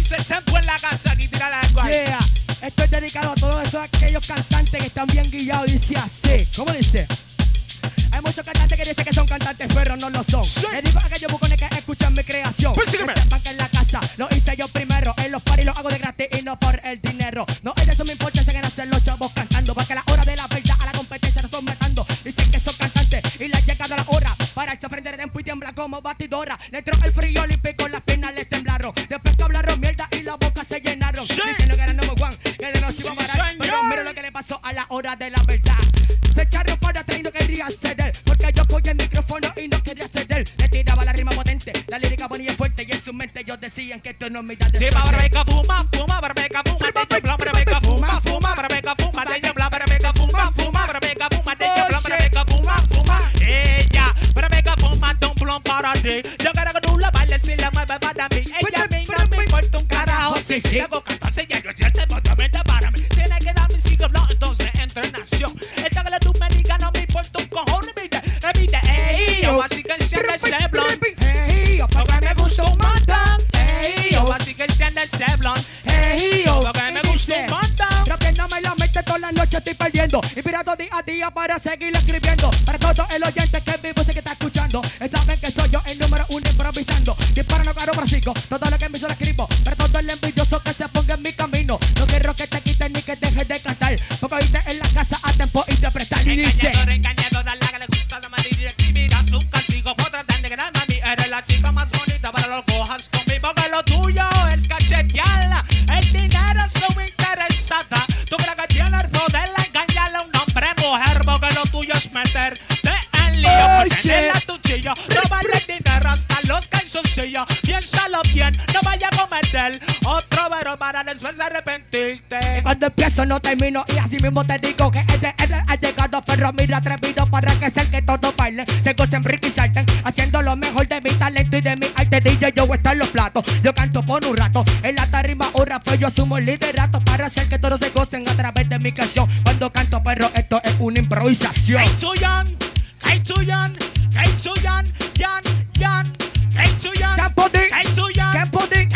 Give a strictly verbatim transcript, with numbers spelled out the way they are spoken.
puse el tempo en la casa y tira la guay. Yeah, esto es dedicado a todos esos aquellos cantantes que están bien guillados. Dice así, ¿cómo dice? Hay muchos cantantes que dicen que son cantantes, pero no lo son. Sí. Les digo a aquellos bucones que escuchan mi creación. Pues que sígueme. sepan que en la casa lo hice yo primero. En los paris lo hago de gratis y no por el dinero. No es de eso me importa, se ganan ser los chavos cantando. Porque a la hora de la verdad a la competencia nos sometando. Dicen que son cantantes y le ha llegado la hora. Pararse frente de tiempo y tiembla como batidora. Le entró el frío olímpico, las piernas les temblaron. Después que hablaron mierda y la boca se llenaron. Sí. Diciendo que era number one, que de no se iba a Sí, parar. señor. Pero mira lo que le pasó a la hora de la verdad. Se echaron para atrás y no quería ceder. Porque yo cogí el micrófono y no quería ceder. Le tiraba la rima potente, la lírica bonita y fuerte. Y en su mente ellos decían que esto no es mitad de Sí, suerte. barbeca, fuma, fuma, barbeca, fuma, teño blanco, barbeca, fuma, fuma, barbeca, fuma, teño blanco, barbeca, fuma, fuma, barbeca, fuma, teño blanco, barbeca, fuma, fuma. Ella, barbeca, fuma, don plom para ti. Yo quiero que tú la bailes y la mueves para mí. Ella a mí no me importa un carajo. Si sigo catorce ya yo siete botamente para mí. Tiene que darme cinco blogs, entonces entra en acción. Esta que tú me digas no me importa un cojón. Repite, repite, ey, yo así que enciende ese blon. Hey, yo, Porque me gusta un montón. Hey, Yo yo, así que enciende ese blon. hey, yo. Porque me gusta un montón. Rapiéndome la mente toda la noche estoy perdiendo. Inspirado día a día para seguir escribiendo. Para todos el oyente que vivo sé que está escuchando. Saben que soy yo el número uno improvisando. Disparo no caro prosigo. Todo lo que me hizo lo escribo. Para todo el envidioso que se ponga en mi camino. No quiero que te quiten ni que dejes de cantar. Porque oíste en la casa a tiempo y te prestar. Y dice Engañador, engañador, a la que le gusta la maldirectividad. Su castigo por tratar de ganar a mí. Eres la chica más bonita para lo cojas conmigo. Que lo tuyo es cachetearla. El dinero es su interesada. Tú crees que tienes el poder de engañarle a un hombre mujer. Porque lo tuyo es meterte en lío. Oh, Por tener shit. tu chillo. Robarle el dinero hasta los calzoncillos. Piénsalo bien, no vaya a cometer otro vero para después arrepentirte. cuando empiezo no termino y así mismo te digo que este es ha llegado pero mira atrevido para que sea que todos bailen, se gocen, rico y salten, haciendo lo mejor de mi talento y de mi arte. D J yo está en los platos, yo canto por un rato, en la tarima un rapeo yo asumo el liderato para hacer que todos se gocen a través de mi canción. Cuando canto pero esto es una improvisación. Hey too young, hey too young, hey too young, young, young, hey too young, Can't put it, hey too young, can't put it.